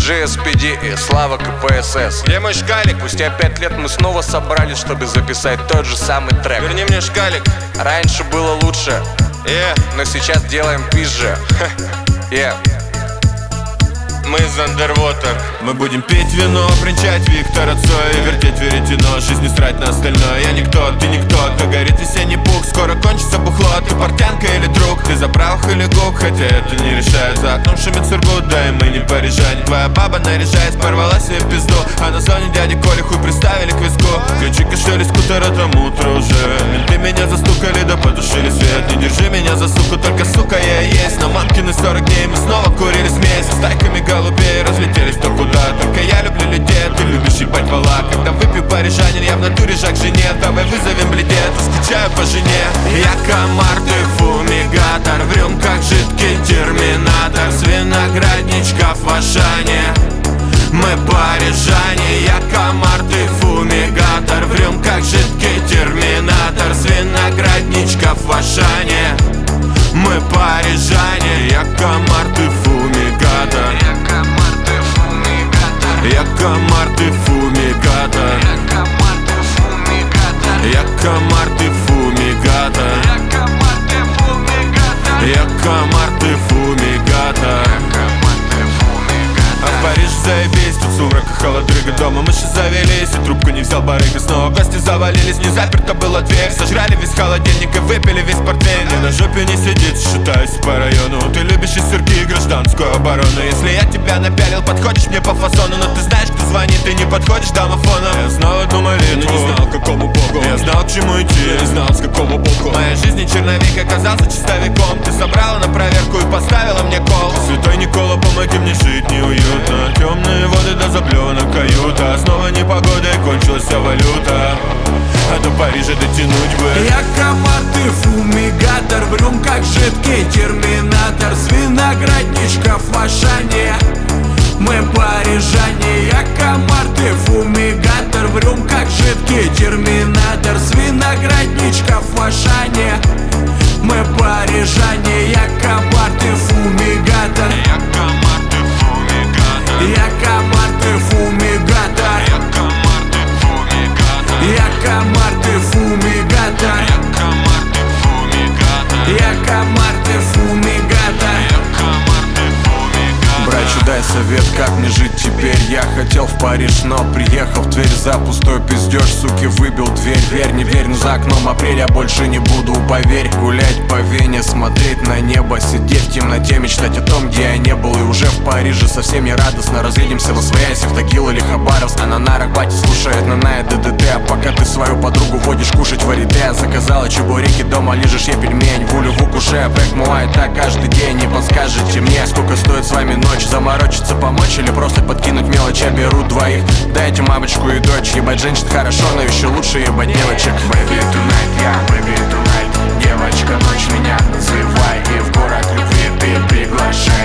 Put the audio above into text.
GSPD и Слава КПСС. Где мой шкалик? Спустя 5 лет мы снова собрались, чтобы записать тот же самый трек. Верни мне шкалик. Раньше было лучше, но сейчас делаем пизже. Мы из Underwater. Мы будем пить вино, бренчать Виктора Цоя, вертеть веретено, жизни срать на остальное. Я никто, ты никто, то горит весенний пух. Скоро кончится бухло, ты портянка или друг, ты заправах или гук, хотя это не решает. За окном шумит сургут, да и мы не парижане. Твоя баба, наряжаясь, порвала себе пизду, а на зоне дяди Коли хуй приставили к виску. Ключи кошели скутера, там утро уже. Менты меня застукали, да потушили свет. Не держи меня за суку, только сука я и есть. На мамкины 40 дней мы снова курили смесь. С тайками голубей разлетелись кто куда. Только я люблю людей, а ты любишь ебать вала. Когда выпью парижанин, я в натуре жак жене. Давай вызовем бледет, скучаю по жене. Я комар, ты фумигатор, в рюмках жидкий терминатор. С виноградничков в Ашане мы парижане. Я комар, ты фумигатор, в рюмках жидкий терминатор. С виноградничков в Ашане мы парижане. Я комар, ты фумигатор. Я комар, ты фумигатор. Я комар, ты фумигатор. Я комар, ты фумигатор. А в Париже заебись, тут сумрак и холодрыга. Дома мыши завелись, и трубку не взял барыга. Снова гости завалились, не заперта была дверь. Сожрали весь холодильник и выпили весь портвейн. Я на жопе не сидит, шатаюсь по району. Ты любишь и сырки, и гражданскую оборону. Если я тебя напялил, подходишь мне по фасону. Но ты знаешь, кто звонит, ты не подходишь домофоном. Я знал одну молитву, не знал, к какому богу. Я знал, к чему идти, я не знал, с какого боку. В моей жизни черновик оказался чистовиком. Ты собрала на проверку и поставила мне кол. Святой Никола, помоги мне жить неуютно. Темные воды до заблена каюта. Снова непогода и кончилась вся валюта. А до Парижа дотянуть бы. Я комар, ты фумигатор, в рюмках жидкий терминатор. С виноградничков в Ашане мы парижане. Я комар, ты фумигатор, в рюмках жидкий терминатор. С виноградничков в Ашане мы парижане. Я комар, ты фумигатор. Я комар, ты фумигатор. Я комар, ты фумигатор. Я комар, ты фумигатор. Я комар, ты фумигатор. Я комар, ты фумигатор. Я комар, ты фумигатор. Братчу, дай совет, как мне жить теперь. Я хотел в Париж, но приехал в Тверь. За пустой пиздеж, суки, выбил дверь. Верь, не верь, но за окном апрель. Я больше не буду, поверь. Гулять по Вене, смотреть на небо, сидеть в темноте, мечтать о том, где я не был. И уже в Париже совсем не радостно. Разъедемся во свояси в Тагил или Хабаровск. А на нарах батя слушает на ДДТ. А пока ты свою подругу водишь кушать варите. Заказала чебуреки, дома лижешь я пельмень. Вулю в укуше, бэк муай, так каждый день. Не подскажете мне, сколько стоит с вами ночь? Заморочиться, помочь или просто подкинуть мелочь? Я беру двоих, дайте мамочку и дочь. Ебать женщин хорошо, но еще лучше ебать девочек. Baby tonight, я baby tonight. Девочка, ночь меня называй. И в город любви ты приглашай.